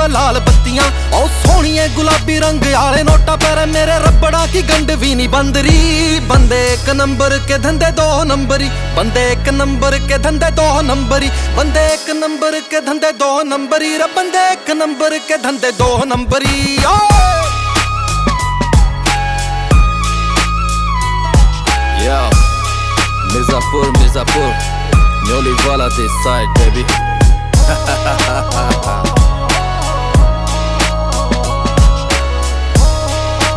लाल बत्तियां ओ सोहणिए गुलाबी रंग आले नोटा पर मेरे रबड़ा की गंड भी नहीं बंदरी। बंदे एक नंबर के धंधे दो नंबरी, बंदे एक नंबर के धंधे दो नंबरी, बंदे एक नंबर के धंधे दो नंबरी रे, बंदे एक नंबर के धंधे दो नंबरी। Yo, Mirzapur, Nyoli Vala this side, baby.